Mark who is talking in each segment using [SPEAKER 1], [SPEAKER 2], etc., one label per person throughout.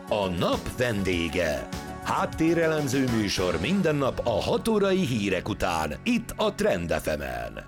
[SPEAKER 1] A nap vendége. Háttérelemző műsor minden nap a 6 órai hírek után, itt a Trend FM-en.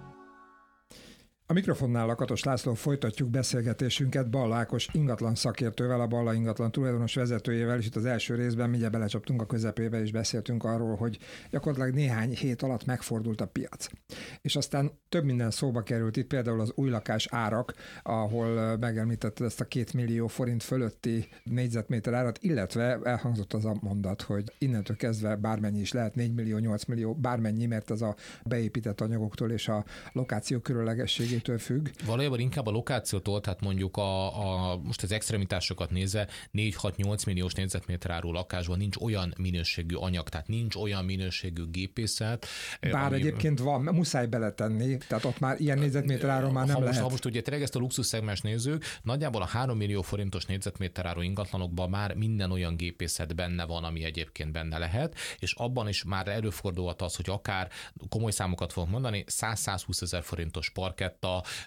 [SPEAKER 2] A mikrofonnál Lakatos László, folytatjuk beszélgetésünket Balla Ákos ingatlan szakértővel, a Balla ingatlan tulajdonos vezetőjével, és itt az első részben mindjárt belecsaptunk a közepébe, és beszéltünk arról, hogy gyakorlatilag néhány hét alatt megfordult a piac. És aztán több minden szóba került itt, például az új lakás árak, ahol megemlítetted ezt a 2 millió forint fölötti négyzetméter árat, illetve elhangzott az a mondat, hogy innentől kezdve bármennyi is lehet, 4 millió, 8 millió, bármennyi, mert ez a beépített anyagoktól és a lokáció különlegességétől függ.
[SPEAKER 3] Valójában inkább a lokációtól, tehát mondjuk most az extremitásokat nézve 4-6-8 milliós négyzetméter árú lakásban nincs olyan minőségű anyag, tehát nincs olyan minőségű gépészet.
[SPEAKER 2] Bár egyébként van, muszáj beletenni, tehát ott már ilyen négyzetméter áron már nem lehet.
[SPEAKER 3] Ha most ugye tényleg ezt a luxus szegmens nézzük, nagyjából a 3 millió forintos négyzetméter áru ingatlanokban már minden olyan gépészet benne van, ami egyébként benne lehet, és abban is már előfordulhat az, hogy akár komoly számokat fogok mondani, 100-120 ezer forintos parketta,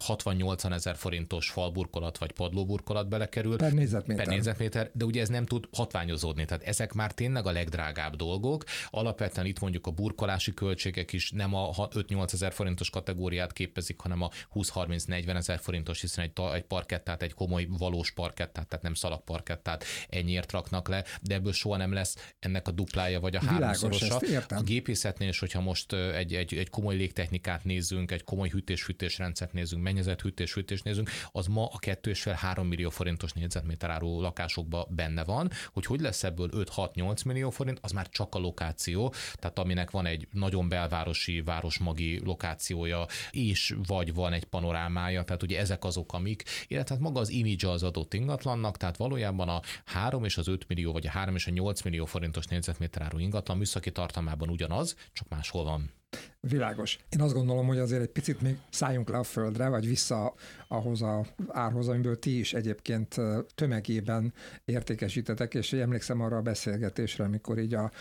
[SPEAKER 3] 60-80 ezer forintos falburkolat vagy padlóburkolat belekerül.
[SPEAKER 2] Per négyzetméter.
[SPEAKER 3] De ugye ez nem tud hatványozódni, tehát ezek már tényleg a legdrágább dolgok. Alapvetően itt mondjuk a burkolási költségek is nem a 5-8 ezer forintos kategóriát képezik, hanem a 20-30-40 ezer forintos, hiszen egy parkettát, egy komoly valós parkettát, tehát nem szalagparkettát ennyiért raknak le, de ebből soha nem lesz ennek a duplája vagy a háromszorosa. A gépészetnél is, hogyha most egy komoly légtechnikát nézzünk, egy komoly hűtés-fűtés rendszert nézzünk, mennyezetfűtés nézzünk, az ma a 2,5-3 millió forintos négyzetméter áru lakásokban benne van, hogy lesz ebből 5-6-8 millió forint, az már csak a lokáció, tehát aminek van egy nagyon belvárosi, városmagi lokációja, és vagy van egy panorámája, tehát ugye ezek azok, amik, illetve maga az image az adott ingatlannak, tehát valójában a 3 és az 5 millió, vagy a 3 és a 8 millió forintos négyzetméter áru ingatlan műszaki tartalmában ugyanaz, csak máshol van.
[SPEAKER 2] Világos. Én azt gondolom, hogy azért egy picit még szálljunk le a földre, vagy vissza ahhoz az árhoz, amiből ti is egyébként tömegében értékesítetek, és emlékszem arra a beszélgetésre, amikor így a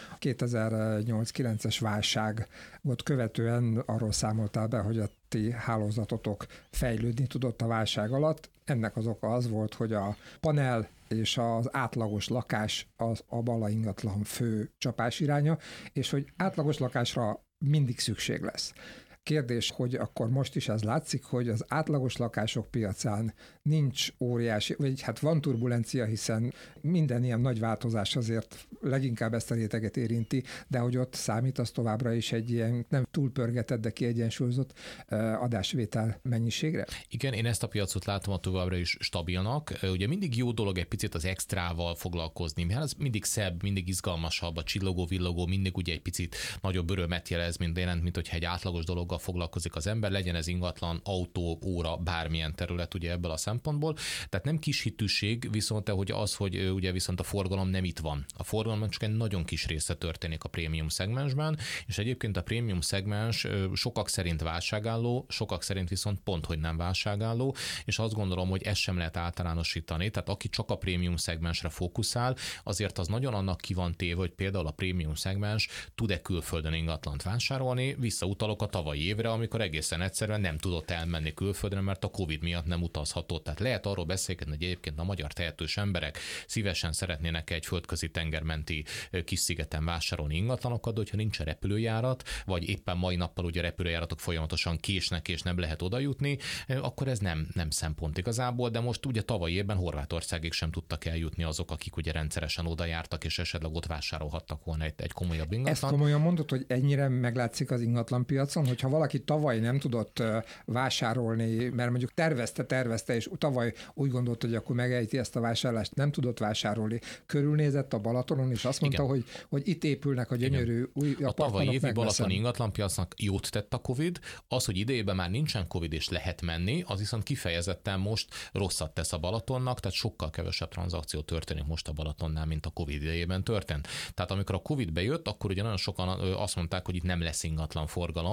[SPEAKER 2] 2008-9-es válságot követően arról számoltál be, hogy a ti hálózatotok fejlődni tudott a válság alatt. Ennek az oka az volt, hogy a panel és az átlagos lakás az a Balla ingatlan fő csapásiránya, és hogy átlagos lakásra mindig szükség lesz. Kérdés, hogy akkor most is ez látszik, hogy az átlagos lakások piacán nincs óriási, vagy hát van turbulencia, hiszen minden ilyen nagy változás azért leginkább ezt a réteget érinti, de hogy ott számít az továbbra is egy ilyen nem túlpörgetett, de kiegyensúlyozott adásvétel mennyiségre?
[SPEAKER 3] Igen, én ezt a piacot látom a továbbra is stabilnak. Ugye mindig jó dolog egy picit az extrával foglalkozni, mert ez mindig szebb, mindig izgalmasabb, a csillogó-villogó mindig ugye egy picit nagyobb örömet jelez, mint hogyha egy átlagos dolog foglalkozik az ember, legyen ez ingatlan, autó, óra, bármilyen terület ugye ebből a szempontból. Tehát nem kis hitűség, viszont hogy ugye viszont a forgalom nem itt van. A forgalomban csak egy nagyon kis része történik a prémium szegmensben, és egyébként a prémium szegmens sokak szerint válságálló, sokak szerint viszont pont, hogy nem válságálló, és azt gondolom, hogy ezt sem lehet általánosítani. Tehát aki csak a prémium szegmensre fókuszál, azért az nagyon annak ki van téve, hogy például a prémium szegmens tud-e külföldön ingatlant vásárolni, visszautalok a tavalyi évre, amikor egészen egyszerűen nem tudott elmenni külföldre, mert a Covid miatt nem utazhatott. Tehát lehet arról beszélgetni, hogy egyébként a magyar tehetős emberek szívesen szeretnének egy földközi tengermenti kis szigeten vásárolni ingatlanokat, de hogyha nincs repülőjárat, vagy éppen mai nappal ugye repülőjáratok folyamatosan késnek és nem lehet oda jutni, akkor ez nem szempont igazából, de most ugye tavaly évben Horvátországig sem tudtak eljutni azok, akik ugye rendszeresen oda jártak, és esetleg ott vásárolhattak volna egy komolyabb ingatlan.
[SPEAKER 2] Ezt komolyan mondod, hogy ennyire meglátszik az ingatlanpiacon, hogyha valaki tavaly nem tudott vásárolni, mert mondjuk tervezte, és tavaly úgy gondolt, hogy akkor megejti ezt a vásárlást, nem tudott vásárolni, körülnézett a Balatonon, és azt mondta, hogy itt épülnek a gyönyörű új
[SPEAKER 3] a tavalyi évi balatoni ingatlanpiacnak jót tett a Covid, az, hogy idejében már nincsen Covid és lehet menni, az viszont kifejezetten most rosszat tesz a Balatonnak, tehát sokkal kevesebb tranzakció történik most a Balatonnál, mint a Covid idejében történt. Tehát amikor a Covid bejött, akkor ugye nagyon sokan azt mondták, hogy itt nem lesz ingatlan forgalom,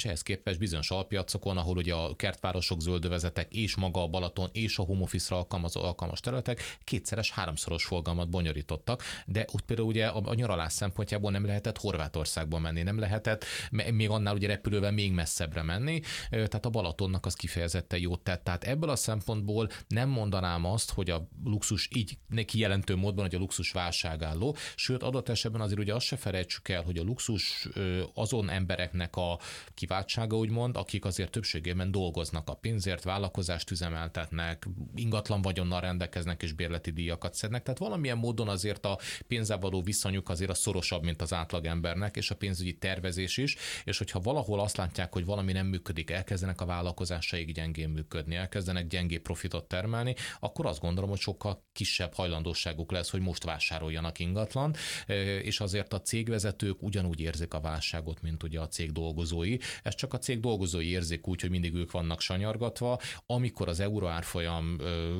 [SPEAKER 3] és ehhez képest bizonyos alpiacokon, ahol ugye a kertvárosok, zöldövezetek és maga a Balaton és a home office-ra alkalmas területek kétszeres, háromszoros forgalmat bonyolítottak, de ott például ugye a nyaralás szempontjából nem lehetett Horvátországba menni, nem lehetett még annál ugye repülővel még messzebbre menni, tehát a Balatonnak az kifejezetten jót tett. Tehát ebből a szempontból nem mondanám azt, hogy a luxus így kijelentő módban, hogy a luxus válságálló, sőt adott esetben azért ugye azt se felejtsük el, hogy a luxus azon embereknek a kiváltsága úgymond, akik azért többségében dolgoznak a pénzért, vállalkozást üzemeltetnek, ingatlan vagyonnal rendelkeznek és bérleti díjakat szednek, tehát valamilyen módon azért a pénzzel való viszonyuk azért a szorosabb, mint az átlagembernek, és a pénzügyi tervezés is, és hogyha valahol azt látják, hogy valami nem működik, elkezdenek a vállalkozásaik gyengén működni, elkezdenek gyengébb profitot termelni, akkor azt gondolom, hogy sokkal kisebb hajlandóságuk lesz, hogy most vásároljanak ingatlan, és azért a cégvezetők ugyanúgy érzik a válságot, mint ugye a cég dolgozói. Ez csak a cég dolgozói érzik úgy, hogy mindig ők vannak sanyargatva, amikor az euró árfolyam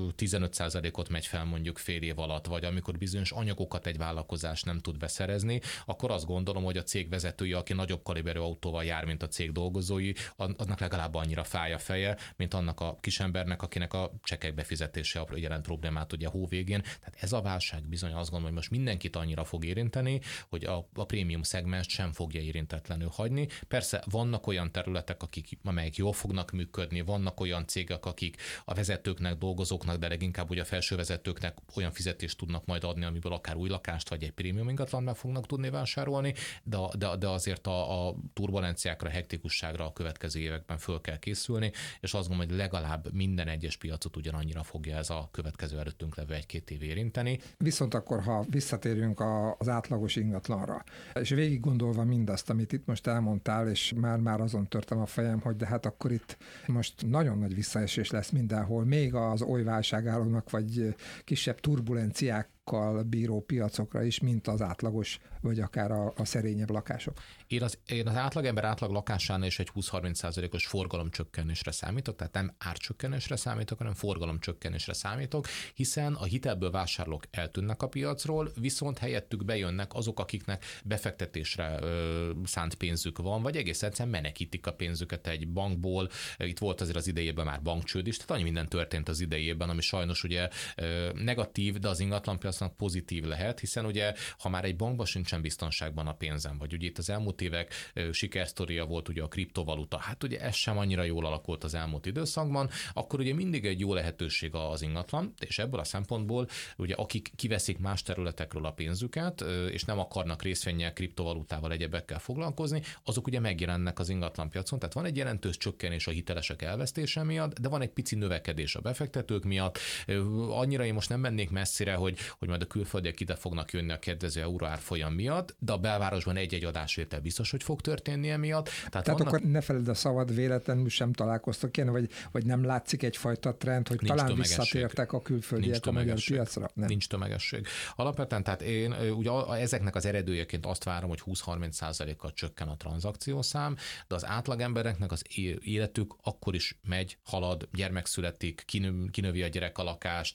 [SPEAKER 3] 15%-ot megy fel mondjuk fél év alatt, vagy amikor bizonyos anyagokat egy vállalkozás nem tud beszerezni, akkor azt gondolom, hogy a cég vezetője, aki nagyobb kaliberű autóval jár, mint a cég dolgozói, annak legalább annyira fáj a feje, mint annak a kisembernek, akinek a csekek befizetése jelent problémát ugye hó végén. Tehát ez a válság bizony azt gondolom, hogy most mindenkit annyira fog érinteni, hogy a prémium szegmens sem fogja érintetlenül hagyni. Persze vannak olyan területek, amelyek jól fognak működni, vannak olyan cégek, akik a vezetőknek, dolgozóknak, de leginkább ugye a felső vezetőknek olyan fizetést tudnak majd adni, amiből akár új lakást vagy egy prémium ingatlan meg fognak tudni vásárolni, de azért a turbulenciákra, hektikusságra a következő években föl kell készülni, és azt gondolom, hogy legalább minden egyes piacot ugyanannyira fogja ez a következő előttünk levő 1-2 év érinteni.
[SPEAKER 2] Viszont akkor, ha visszatérünk az átlagos ingatlanra, és végig gondolva mindazt, amit itt most elmondtál, és már azon törtem a fejem, hogy de hát akkor itt most nagyon nagy visszaesés lesz mindenhol, még az oly válságállónak, vagy kisebb turbulenciákkal bíró piacokra is, mint az átlagos, vagy akár a szerényebb lakások.
[SPEAKER 3] Én az átlagember átlag lakásánál is egy 20-30%-os forgalomcsökkenésre számítok, tehát nem árcsökkenésre számítok, hanem forgalomcsökkenésre számítok, hiszen a hitelből vásárlók eltűnnek a piacról, viszont helyettük bejönnek azok, akiknek befektetésre szánt pénzük van, vagy egész egyszerűen menekítik a pénzüket egy bankból. Itt volt azért az idejében már bankcsőd is, tehát annyi minden történt az idejében, ami sajnos ugye negatív, de az ingatlanpiacnak pozitív lehet, hiszen ugye ha már egy bankban sincsen biztonságban a pénzem, vagy ugye itt az elmúlt évek sikersztoria volt ugye a kriptovaluta, hát ugye ez sem annyira jól alakult az elmúlt időszakban, akkor ugye mindig egy jó lehetőség az ingatlan, és ebből a szempontból ugye akik kiveszik más területekről a pénzüket, és nem akarnak részvénnyel, kriptovalutával, egyebekkel foglalkozni, azok ugye megjelennek az ingatlanpiacon, tehát van egy jelentős csökkenés a hitelesek elvesztése miatt, de van egy pici növekedés a befektetők miatt. Annyira én most nem mennék messzire, hogy majd a külföldiek ide fognak jönni a kedvező euró árfolyam miatt, de a belvárosban egy-egy adásvétel biztos, hogy fog történni emiatt. Tehát
[SPEAKER 2] akkor ne feledd a szavad, véletlenül sem találkoztok ilyen, vagy nem látszik egyfajta trend, hogy
[SPEAKER 3] nincs
[SPEAKER 2] talán visszatértek a külföldiek a magyar piacra? Nem.
[SPEAKER 3] Nincs tömegesség. Alapvetően, tehát én ugye ezeknek az eredőjeként azt várom, hogy 20-30%-kal csökken a tranzakciószám, de az átlagembereknek az életük akkor is megy, halad, gyermek születik, kinövi a gyerek a lakást,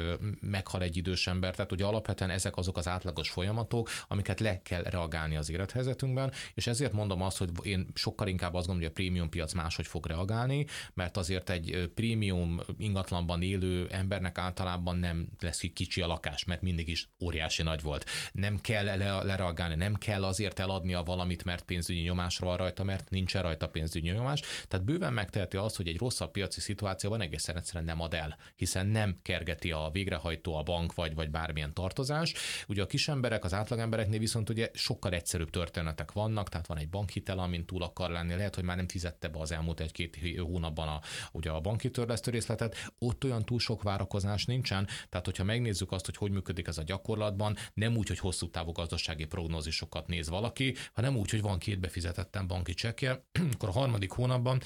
[SPEAKER 3] meghal egy idős ember, tehát ugye alapvetően ezek azok az átlagos folyamatok, amiket le kell reagálni az élethelyzetünkben, és ezért mondom azt, hogy én sokkal inkább azt gondolom, hogy a prémium piac máshogy fog reagálni, mert azért egy prémium ingatlanban élő embernek általában nem lesz kicsi a lakás, mert mindig is óriási nagy volt. Nem kell lereagálni, nem kell azért eladnia valamit, mert pénzügyi nyomás van rajta, mert nincsen rajta pénzügyi nyomás. Tehát bőven megteheti azt, hogy egy rosszabb piaci szituációban egészen egyszerűen nem ad el, hiszen nem kergeti a végrehajtó, a bank vagy bármilyen tartozás. Ugye a kisemberek, az átlagembereknél viszont ugye sokkal egyszerűbb történetek vannak, tehát van egy bankhitel, amin túl akar lenni, lehet, hogy már nem fizette be az elmúlt 1-2 hónapban ugye a banki törlesztő részletet, ott olyan túl sok várakozás nincsen, tehát hogyha megnézzük azt, hogy működik ez a gyakorlatban, nem úgy, hogy hosszú távú gazdasági prognózisokat néz valaki, hanem úgy, hogy van 2 befizetetlen banki csekkje, akkor a harmadik hónapban,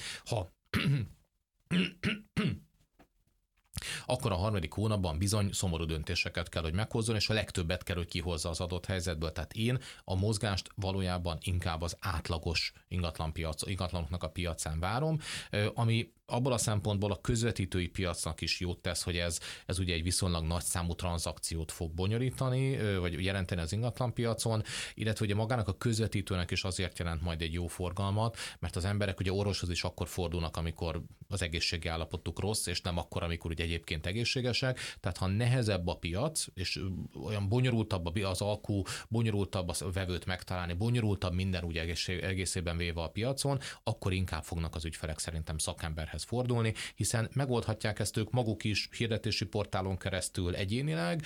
[SPEAKER 3] akkor a harmadik hónapban bizony szomorú döntéseket kell, hogy meghozzon, és a legtöbbet kell, hogy kihozza az adott helyzetből. Tehát én a mozgást valójában inkább az átlagos ingatlanoknak a piacán várom, ami abból a szempontból a közvetítői piacnak is jót tesz, hogy ez ugye egy viszonylag nagy számú tranzakciót fog bonyolítani, vagy jelenteni az ingatlanpiacon, illetve ugye magának a közvetítőnek is azért jelent majd egy jó forgalmat, mert az emberek ugye orvoshoz is akkor fordulnak, amikor az egészségi állapotuk rossz, és nem akkor, amikor ugye egyébként egészségesek. Tehát ha nehezebb a piac, és olyan bonyolultabb az alkú, bonyolultabb a vevőt megtalálni, bonyolultabb minden ugye egészében véve a piacon, akkor inkább fognak az ügyfelek szerintem szakemberhez fordulni, hiszen megoldhatják ezt ők maguk is hirdetési portálon keresztül egyénileg,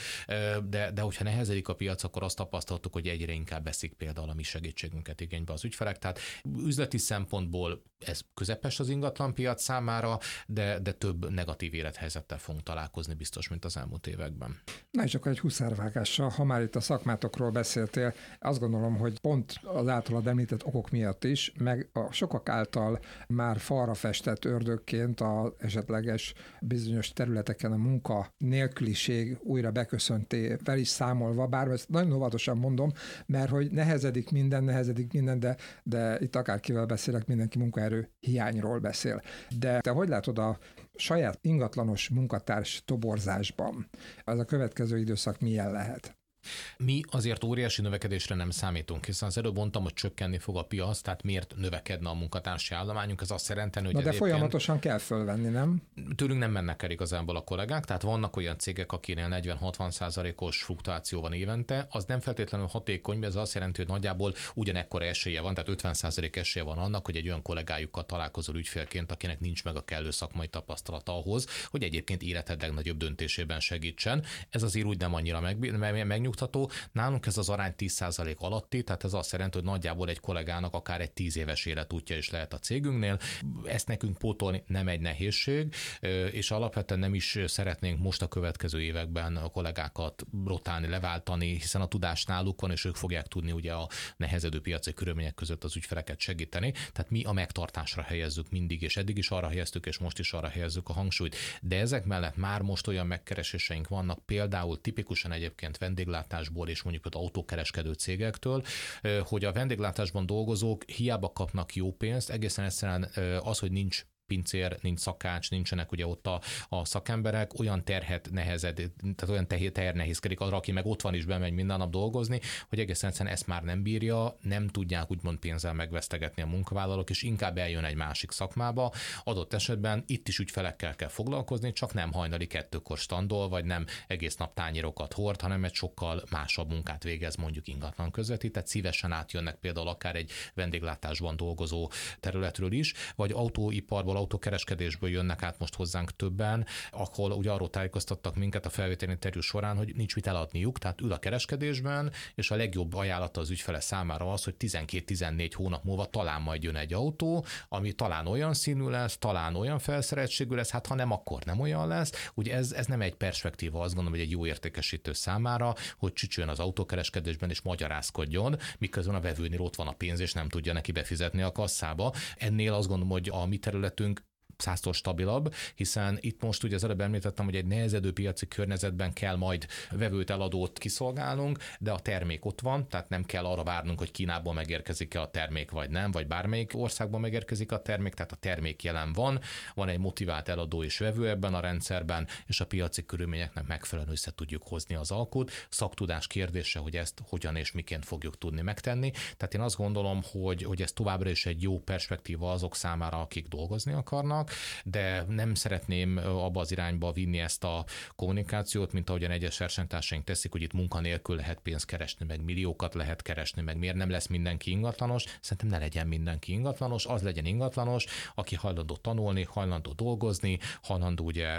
[SPEAKER 3] de hogyha nehezedik a piac, akkor azt tapasztaltuk, hogy egyre inkább veszik például a mi segítségünket igénybe az ügyfelek. Tehát üzleti szempontból ez közepes az ingatlanpiac számára, de több negatív élethelyzettel fogunk találkozni biztos, mint az elmúlt években.
[SPEAKER 2] Na és akkor egy huszárvágással, ha már itt a szakmátokról beszéltél, azt gondolom, hogy pont az általad említett okok miatt is, meg a sokak által már falra festett ördögként az esetleges bizonyos területeken a munka nélküliség újra beköszöntével is számolva, bár ezt nagyon óvatosan mondom, mert hogy nehezedik minden, de itt akárkivel beszélek, mindenki munkaerő hiányról beszél. De te hogy látod a saját ingatlanos munkatárs toborzásban? Az a következő időszak milyen lehet?
[SPEAKER 3] Mi azért óriási növekedésre nem számítunk, hiszen az előbb mondtam, hogy csökkenni fog a piac, tehát miért növekedne a munkatársi állományunk, ez azt jelenti, hogy
[SPEAKER 2] de folyamatosan kell fölvenni, nem?
[SPEAKER 3] Tőlünk nem mennek el igazából a kollégák, tehát vannak olyan cégek, akinél 40-60%-os fluktuáció van évente, az nem feltétlenül hatékony, ez azt jelenti, hogy nagyjából ugyanekkora esélye van, tehát 50% esélye van annak, hogy egy olyan kollégájukkal találkozol ügyfélként, akinek nincs meg a kellő szakmai tapasztalata ahhoz, hogy egyébként életed legnagyobb döntésében segítsen. Ez azért úgy nem annyira megnyugtató. Nálunk ez az arány 10% alatti, tehát ez azt jelenti, hogy nagyjából egy kollégának akár egy 10 éves életútja is lehet a cégünknél. Ezt nekünk pótolni nem egy nehézség, és alapvetően nem is szeretnénk most a következő években a kollégákat rotálni, leváltani, hiszen a tudás náluk van, és ők fogják tudni ugye a nehezedő piaci körülmények között az ügyfeleket segíteni. Tehát mi a megtartásra helyezzük mindig, és eddig is arra helyeztük, és most is arra helyezzük a hangsúlyt. De ezek mellett már most olyan megkereséseink vannak, például tipikusan egyébként vendéglátásból és mondjuk az autókereskedő cégektől, hogy a vendéglátásban dolgozók hiába kapnak jó pénzt, egészen egyszerűen az, hogy nincs pincér, nincs szakács, nincsenek ugye ott a szakemberek, olyan terhet tehát olyan teher nehézkedik arra, aki meg ott van is bemegy minden nap dolgozni, hogy egészen egyszerűen ezt már nem bírja, nem tudják úgymond pénzzel megvesztegetni a munkavállalók, és inkább eljön egy másik szakmába. Adott esetben itt is ügyfelekkel kell foglalkozni, csak nem hajnali 2-kor standol, vagy nem egész nap tányérokat hord, hanem egy sokkal másabb munkát végez mondjuk ingatlan közvetít, tehát szívesen átjönnek például akár egy vendéglátásban dolgozó területről is, vagy autóiparból, autókereskedésből jönnek át most hozzánk többen, ahol ugye arról tájékoztattak minket a felvételi interjú során, hogy nincs mit eladniuk, tehát ül a kereskedésben, és a legjobb ajánlata az ügyfele számára az, hogy 12-14 hónap múlva talán majd jön egy autó, ami talán olyan színű lesz, talán olyan felszereltségű lesz, hát ha nem, akkor nem olyan lesz. Ugye ez nem egy perspektíva, azt gondolom, hogy egy jó értékesítő számára, hogy csücsüljön az autókereskedésben és magyarázkodjon, miközben a vevőnél ott van a pénz, és nem tudja neki befizetni a kasszába. Ennél azt gondolom, hogy a mi területünk 100-szor stabilabb, hiszen itt most ugye az előbb említettem, hogy egy nehezedő piaci környezetben kell majd vevőt, eladót kiszolgálnunk, de a termék ott van, tehát nem kell arra várnunk, hogy Kínából megérkezik-e a termék, vagy nem, vagy bármelyik országban megérkezik a termék, tehát a termék jelen van egy motivált eladó és vevő ebben a rendszerben, és a piaci körülményeknek megfelelően össze tudjuk hozni az alkut. Szaktudás kérdése, hogy ezt hogyan és miként fogjuk tudni megtenni. Tehát én azt gondolom, hogy ez továbbra is egy jó perspektíva azok számára, akik dolgozni akarnak, de nem szeretném abba az irányba vinni ezt a kommunikációt, mint ahogyan egyes versenytársaink teszik, hogy itt munkanélkül lehet pénzt keresni, meg milliókat lehet keresni, meg miért nem lesz mindenki ingatlanos. Szerintem ne legyen mindenki ingatlanos, az legyen ingatlanos, aki hajlandó tanulni, hajlandó dolgozni, hajlandó ugye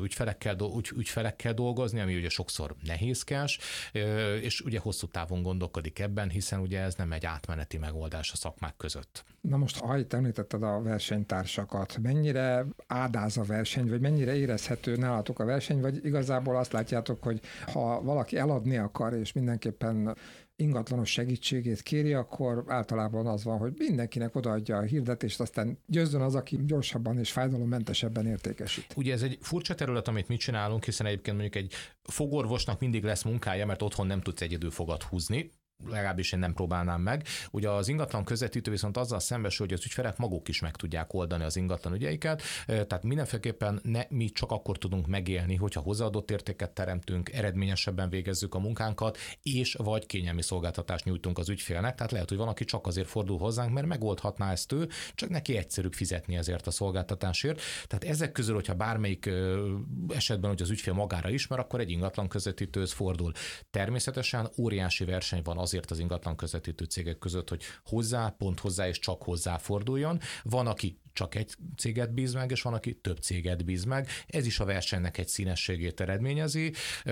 [SPEAKER 3] ügyfelekkel dolgozni, ami ugye sokszor nehézkes, és ugye hosszú távon gondolkodik ebben, hiszen ugye ez nem egy átmeneti megoldás a szakmák között.
[SPEAKER 2] Na most, ha itt említetted a versenytársakat, mennyire ádáz a verseny, vagy mennyire érezhető nálatok a verseny, vagy igazából azt látjátok, hogy ha valaki eladni akar, és mindenképpen ingatlanos segítségét kéri, akkor általában az van, hogy mindenkinek odaadja a hirdetést, aztán győzzön az, aki gyorsabban és fájdalommentesebben értékesít.
[SPEAKER 3] Ugye ez egy furcsa terület, amit mi csinálunk, hiszen egyébként mondjuk egy fogorvosnak mindig lesz munkája, mert otthon nem tudsz egyedül fogat húzni, legalábbis én nem próbálnám meg. Ugye az ingatlan közvetítő viszont azzal szembesül, hogy az ügyfelek maguk is meg tudják oldani az ingatlan ügyeiket, tehát mindenféleképpen mi csak akkor tudunk megélni, hogyha hozzáadott értéket teremtünk, eredményesebben végezzük a munkánkat, és vagy kényelmi szolgáltatást nyújtunk az ügyfélnek, tehát lehet, hogy van, aki csak azért fordul hozzánk, mert megoldhatná ezt ő, csak neki egyszerűbb fizetni ezért a szolgáltatásért. Tehát ezek közül, hogyha bármelyik esetben, hogy az ügyfél magára ismer, akkor egy ingatlan közvetítőhöz fordul. Természetesen óriási verseny van azért az ingatlan közvetítő cégek között, hogy pont hozzá és csak hozzá forduljon. Van, aki csak egy céget bíz meg, és van, aki több céget bíz meg. Ez is a versenynek egy színességét eredményezi.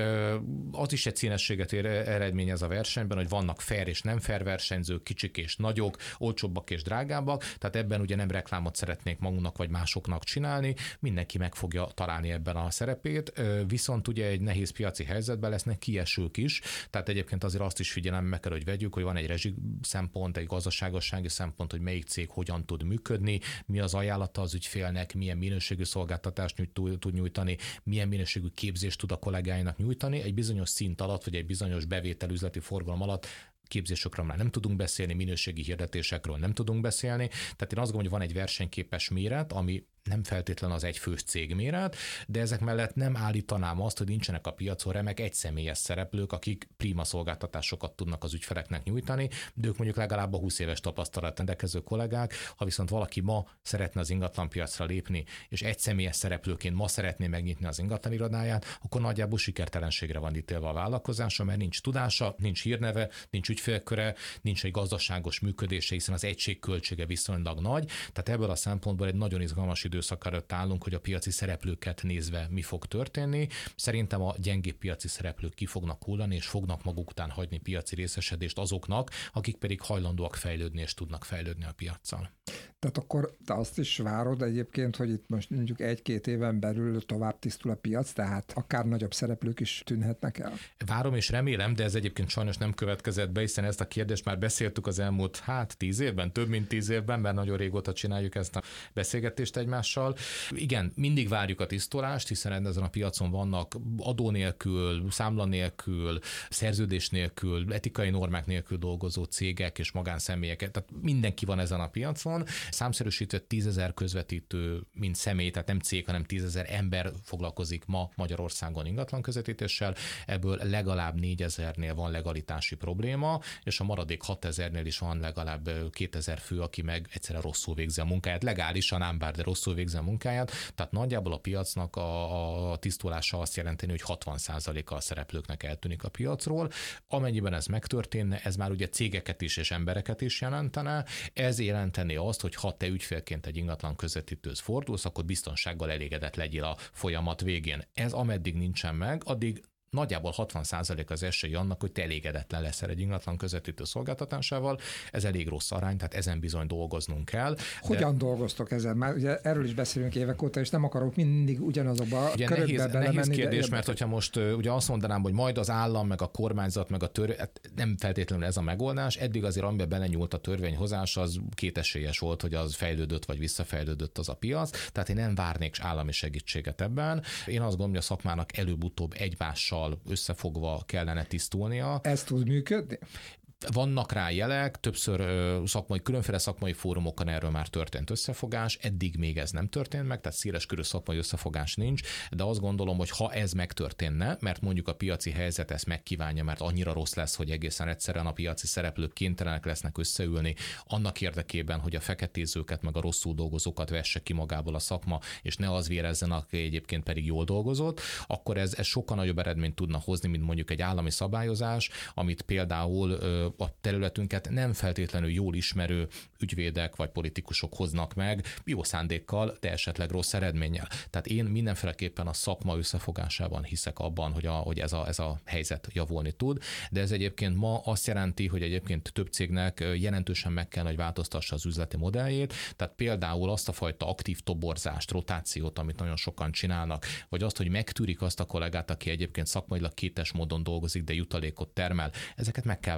[SPEAKER 3] Az is egy színességet eredményez a versenyben, hogy vannak fair és nem fair versenyzők, kicsik és nagyok, olcsóbbak és drágábbak, tehát ebben ugye nem reklámot szeretnék magunknak vagy másoknak csinálni, mindenki meg fogja találni ebben a szerepét, viszont ugye egy nehéz piaci helyzetben lesznek kiesők is, tehát egyébként azért azt is figyelembe kell, hogy vegyük, hogy van egy rezsi szempont, egy gazdaságossági szempont, hogy melyik cég hogyan tud működni, mi az ajánlata az ügyfélnek, milyen minőségű szolgáltatást tud nyújtani, milyen minőségű képzést tud a kollégáinak nyújtani, egy bizonyos szint alatt, vagy egy bizonyos bevételüzleti forgalom alatt képzésokról már nem tudunk beszélni, minőségi hirdetésekről nem tudunk beszélni, tehát én azt gondolom, hogy van egy versenyképes méret, ami nem feltétlenül az egyfős cég méret, de ezek mellett nem állítanám azt, hogy nincsenek a piacon remek egyszemélyes szereplők, akik prima szolgáltatásokat tudnak az ügyfeleknek nyújtani, de ők mondjuk legalább a 20 éves tapasztalat rendelkező kollégák. Ha viszont valaki ma szeretne az ingatlanpiacra lépni, és egyszemélyes szereplőként ma szeretné megnyitni az ingatlan irodáját, akkor nagyjából sikertelenségre van ítélve a vállalkozása, mert nincs tudása, nincs hírneve, nincs ügyfélköre, nincs egy gazdaságos működése, hiszen az egység költsége viszonylag nagy. Tehát ebből a szempontból egy nagyon izgalmas időszak előtt állunk, hogy a piaci szereplőket nézve mi fog történni. Szerintem a gyengébb piaci szereplők ki fognak hullani, és fognak maguk után hagyni piaci részesedést azoknak, akik pedig hajlandóak fejlődni, és tudnak fejlődni a piaccal.
[SPEAKER 2] Tehát akkor te azt is várod egyébként, hogy itt most mondjuk 1-2 éven belül tovább tisztul a piac, tehát akár nagyobb szereplők is tűnhetnek el?
[SPEAKER 3] Várom és remélem, de ez egyébként sajnos nem következett be, hiszen ezt a kérdést már beszéltük az elmúlt 10 évben, több mint 10 évben, mert nagyon régóta csináljuk ezt a beszélgetést egymással. Igen, mindig várjuk a tisztulást, hiszen ezen a piacon vannak adó nélkül, számla nélkül, szerződés nélkül, etikai normák nélkül dolgozó cégek és magánszemélyek, tehát mindenki van ezen a piacon. Számszerűsítve 10 000 közvetítő, mint személy, tehát nem cég, hanem 10 000 ember foglalkozik ma Magyarországon ingatlan közvetítéssel, ebből legalább 4 000-nél van legalitási probléma, és a maradék 6 000-nél is van legalább 2000 fő, aki meg egyszerűen rosszul végzi a munkáját, legálisan ám bár, de rosszul végzi a munkáját, tehát nagyjából a piacnak a tisztulása azt jelenteni, hogy 60%-a a szereplőknek eltűnik a piacról. Amennyiben ez megtörténne, ez már ugye cégeket is és embereket is jelentene, ez jelenteni azt, hogy ha te ügyfélként egy ingatlan közvetítőhöz fordulsz, akkor biztonsággal elégedett legyél a folyamat végén. Ez ameddig nincsen meg, addig nagyjából 60% az esély annak, hogy te elégedetlen leszel egy ingatlan közvetítő szolgáltatásával. Ez elég rossz arány, tehát ezen bizony dolgoznunk kell.
[SPEAKER 2] Hogyan dolgoztok ezen? Már ugye erről is beszélünk évek óta, és nem akarok mindig ugyanazokba a körökbe belemenni.
[SPEAKER 3] Nehéz kérdés, mert hogyha most ugye azt mondanám, hogy majd az állam, meg a kormányzat, meg a törvény, nem feltétlenül ez a megoldás. Eddig azért, amiben belenyúlt a törvényhozás, az kétesélyes volt, hogy az fejlődött vagy visszafejlődött az a piac. Tehát én nem várnék állami segítséget ebben. Én azt gondolom, hogy a szakmának előbb-utóbb egymással összefogva kellene tisztulnia.
[SPEAKER 2] Ez tud működni?
[SPEAKER 3] Vannak rá jelek, többször különféle szakmai fórumokon erről már történt összefogás, eddig még ez nem történt meg, tehát széleskörű szakmai összefogás nincs, de azt gondolom, hogy ha ez megtörténne, mert mondjuk a piaci helyzet ezt megkívánja, mert annyira rossz lesz, hogy egészen egyszerűen a piaci szereplők kénytelenek lesznek összeülni, annak érdekében, hogy a feketézőket meg a rosszul dolgozókat vesse ki magából a szakma, és ne az vérezzen, aki egyébként pedig jól dolgozott, akkor ez sokkal nagyobb eredményt tudna hozni, mint mondjuk egy állami szabályozás, amit például a területünket nem feltétlenül jól ismerő ügyvédek vagy politikusok hoznak meg, jó szándékkal, de esetleg rossz eredménnyel. Tehát én mindenféleképpen a szakma összefogásában hiszek abban, hogy ez a helyzet javulni tud, de ez egyébként ma azt jelenti, hogy egyébként több cégnek jelentősen meg kell, hogy változtassa az üzleti modelljét, tehát például azt a fajta aktív toborzást, rotációt, amit nagyon sokan csinálnak, vagy azt, hogy megtűrik azt a kollégát, aki egyébként szakmailag kétes módon dolgozik, de jutalékot termel, ezeket meg kell változtatni.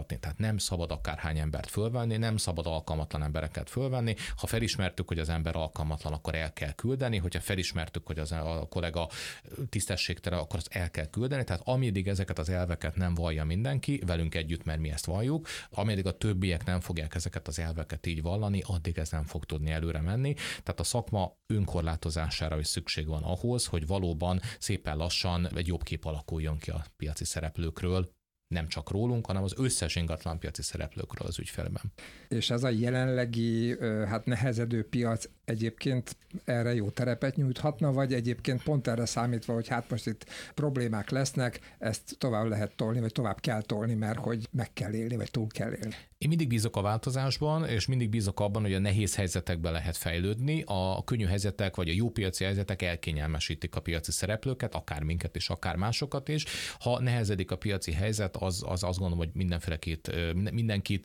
[SPEAKER 3] folytatni. Tehát nem szabad akárhány embert fölvenni, nem szabad alkalmatlan embereket fölvenni. Ha felismertük, hogy az ember alkalmatlan, akkor el kell küldeni, hogyha felismertük, hogy a kollega tisztességtelen, akkor azt el kell küldeni. Tehát ameddig ezeket az elveket nem vallja mindenki, velünk együtt, mert mi ezt valljuk, ameddig a többiek nem fogják ezeket az elveket így vallani, addig ez nem fog tudni előre menni. Tehát a szakma önkorlátozására is szükség van ahhoz, hogy valóban szépen lassan egy jobb kép alakuljon ki a piaci szereplőkről, nem csak rólunk, hanem az összes ingatlanpiaci szereplőkről az ügyfélben.
[SPEAKER 2] És ez a jelenlegi nehezedő piac egyébként erre jó terepet nyújthatna, vagy egyébként pont erre számítva, hogy most itt problémák lesznek, ezt tovább lehet tolni, vagy tovább kell tolni, mert hogy meg kell élni, vagy túl kell élni.
[SPEAKER 3] Én mindig bízok a változásban, és mindig bízok abban, hogy a nehéz helyzetekben lehet fejlődni. A könnyű helyzetek, vagy a jó piaci helyzetek elkényelmesítik a piaci szereplőket, akár minket és akár másokat is. Ha nehezedik a piaci helyzet, az azt gondolom, hogy mindenkit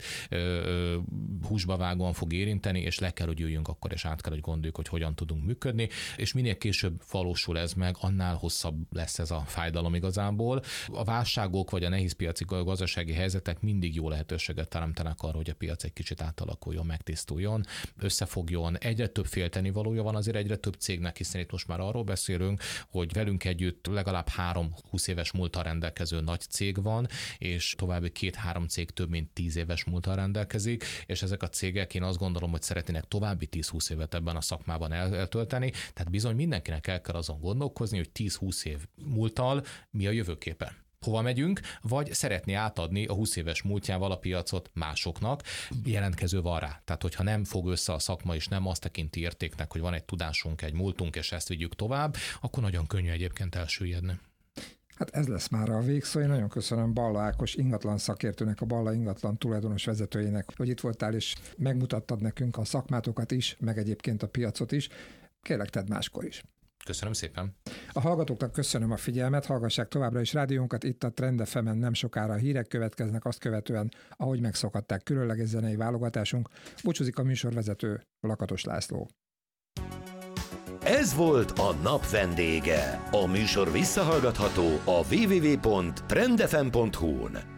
[SPEAKER 3] húsba vágóan fog érinteni, és le kell, hogy jöjjünk akkor, és át kell, hogy gondoljuk, hogy hogyan tudunk működni, és minél később valósul ez meg, annál hosszabb lesz ez a fájdalom igazából. A válságok, vagy a nehéz piaci gazdasági helyzetek mindig jó lehetőséget teremtenek arra, hogy a piac egy kicsit átalakuljon, megtisztuljon, összefogjon. Egyre több féltenivalója van azért egyre több cégnek, hiszen itt most már arról beszélünk, hogy velünk együtt legalább 3-20 éves múlttal rendelkező nagy cég van, és további 2-3 cég több mint 10 éves múlttal rendelkezik, és ezek a cégek, én azt gondolom, hogy szeretnének további 10-20 évet ebben a szakmában eltölteni, tehát bizony mindenkinek el kell azon gondolkozni, hogy 10-20 év múlttal mi a jövőképe. Hova megyünk, vagy szeretné átadni a 20 éves múltjával a piacot másoknak, jelentkező van rá. Tehát, hogyha nem fog össze a szakma, és nem azt tekinti értéknek, hogy van egy tudásunk, egy múltunk, és ezt vigyük tovább, akkor nagyon könnyű egyébként elsüllyedni.
[SPEAKER 2] Hát ez lesz már a végszó. Én nagyon köszönöm Balla Ákos ingatlan szakértőnek, a Balla ingatlan tulajdonos vezetőjének, hogy itt voltál, és megmutattad nekünk a szakmátokat is, meg egyébként a piacot is. Kérlek, tedd máskor is.
[SPEAKER 3] Köszönöm szépen.
[SPEAKER 2] A hallgatóknak köszönöm a figyelmet, hallgassák továbbra is rádiónkat, itt a Trend FM-en nem sokára a hírek következnek, azt követően, ahogy megszokhatták, különleges zenei válogatásunk. Búcsúzik a műsorvezető, Lakatos László.
[SPEAKER 1] Ez volt a nap vendége. A műsor visszahallgatható a www.trendfm.hu-n.